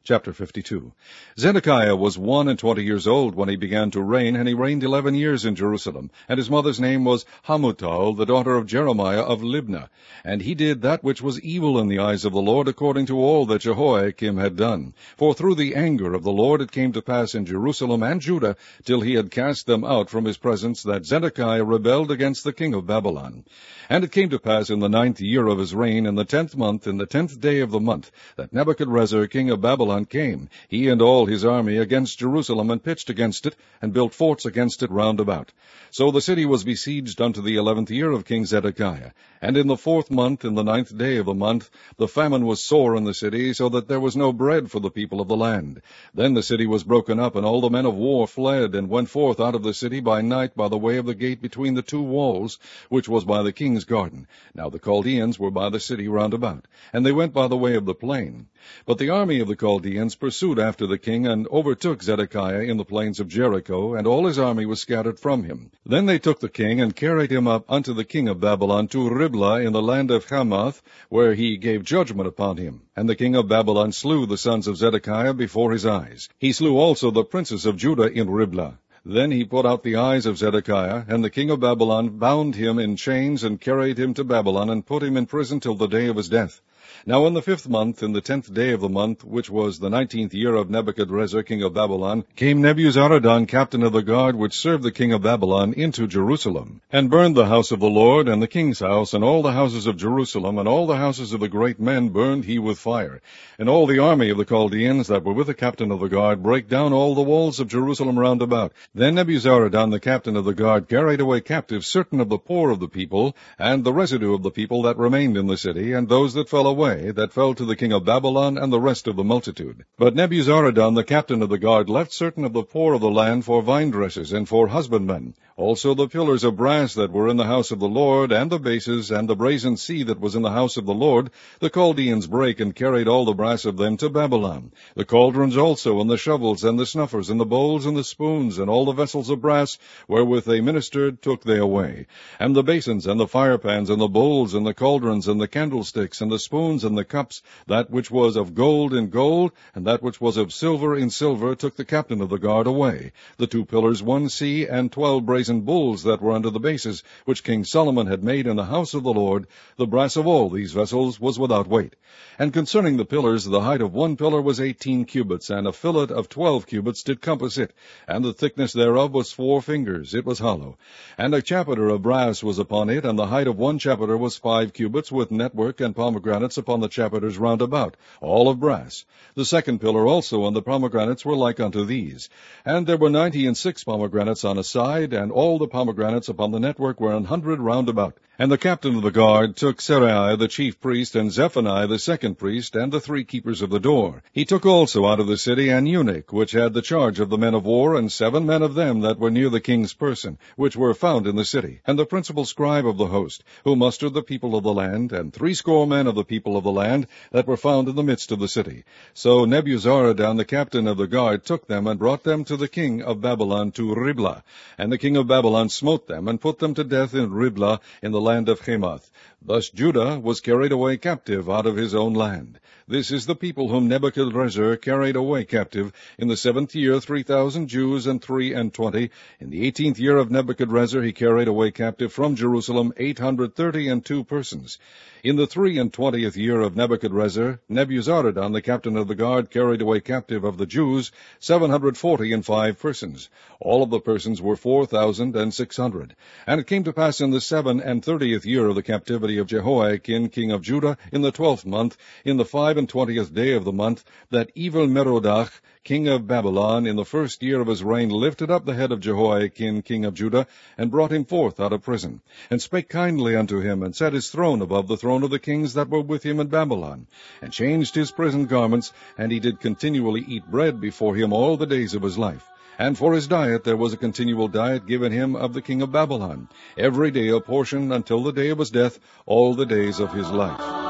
Chapter 52. Zedekiah was 21 years old when he began to reign, and he reigned 11 years in Jerusalem. And his mother's name was Hamutal, the daughter of Jeremiah of Libnah. And he did that which was evil in the eyes of the Lord, according to all that Jehoiakim had done. For through the anger of the Lord it came to pass in Jerusalem and Judah, till he had cast them out from his presence, that Zedekiah rebelled against the king of Babylon. And it came to pass in the 9th year of his reign, in the 10th month, in the 10th day of the month, that Nebuchadrezzar king of Babylon came, he and all his army, against Jerusalem, and pitched against it, and built forts against it round about. So the city was besieged unto the 11th year of King Zedekiah. And in the 4th month, in the 9th day of the month, the famine was sore in the city, so that there was no bread for the people of the land. Then the city was broken up, and all the men of war fled, and went forth out of the city by night by the way of the gate between the two walls, which was by the king's garden. Now the Chaldeans were by the city round about, and they went by the way of the plain. But the army of the Chaldeans pursued after the king, and overtook Zedekiah in the plains of Jericho, and all his army was scattered from him. Then they took the king, and carried him up unto the king of Babylon to Riblah in the land of Hamath, where he gave judgment upon him. And the king of Babylon slew the sons of Zedekiah before his eyes. He slew also the princes of Judah in Riblah. Then he put out the eyes of Zedekiah, and the king of Babylon bound him in chains, and carried him to Babylon, and put him in prison till the day of his death. Now in the 5th month, in the 10th day of the month, which was the 19th year of Nebuchadrezzar king of Babylon, came Nebuzaradan, captain of the guard, which served the king of Babylon, into Jerusalem, and burned the house of the Lord, and the king's house, and all the houses of Jerusalem, and all the houses of the great men burned he with fire. And all the army of the Chaldeans that were with the captain of the guard brake down all the walls of Jerusalem round about. Then Nebuzaradan, the captain of the guard, carried away captive certain of the poor of the people, and the residue of the people that remained in the city, and those that fell away, that fell to the king of Babylon, and the rest of the multitude. But Nebuzaradan, the captain of the guard, left certain of the poor of the land for vine dressers and for husbandmen. Also the pillars of brass that were in the house of the Lord, and the bases, and the brazen sea that was in the house of the Lord, the Chaldeans brake, and carried all the brass of them to Babylon. The cauldrons also, and the shovels, and the snuffers, and the bowls, and the spoons, and all the vessels of brass, wherewith they ministered, took they away. And the basins, and the firepans, and the bowls, and the cauldrons, and the candlesticks, and the spoons, and the cups, that which was of gold in gold, and that which was of silver in silver, took the captain of the guard away. The 2 pillars, 1 sea, and 12 brazen bulls that were under the bases, which King Solomon had made in the house of the Lord, the brass of all these vessels was without weight. And concerning the pillars, the height of 1 pillar was 18 cubits, and a fillet of 12 cubits did compass it, and the thickness thereof was 4 fingers, it was hollow. And a chapiter of brass was upon it, and the height of 1 chapiter was 5 cubits, with network and pomegranates upon the chapiters round about, all of brass. The 2nd pillar also and the pomegranates were like unto these. And there were 96 pomegranates on a side, and all the pomegranates upon the network were 100 round about. And the captain of the guard took Seraiah the chief priest, and Zephaniah the 2nd priest, and the 3 keepers of the door. He took also out of the city an eunuch, which had the charge of the men of war, and 7 men of them that were near the king's person, which were found in the city, and the principal scribe of the host, who mustered the people of the land, and 60 men of the people of the land that were found in the midst of the city. So Nebuzaradan, the captain of the guard, took them, and brought them to the king of Babylon to Riblah. And the king of Babylon smote them, and put them to death in Riblah, in the land of Hamath. Thus Judah was carried away captive out of his own land. This is the people whom Nebuchadrezzar carried away captive. In the 7th year 3,000 Jews and 23. In the 18th year of Nebuchadrezzar he carried away captive from Jerusalem 832 persons. In the 23 year of Nebuchadrezzar, Nebuzaradan, the captain of the guard, carried away captive of the Jews 745 persons. All of the persons were 4,600. And it came to pass in the 37th year of the captivity of Jehoiakim king of Judah, in the 12th month, in the 25th day of the month, that Evil-Merodach, king of Babylon, in the 1st year of his reign, lifted up the head of Jehoiakim king of Judah, and brought him forth out of prison, and spake kindly unto him, and set his throne above the throne of the kings that were with him in Babylon, and changed his prison garments, and he did continually eat bread before him all the days of his life. And for his diet there was a continual diet given him of the king of Babylon, every day a portion until the day of his death, all the days of his life.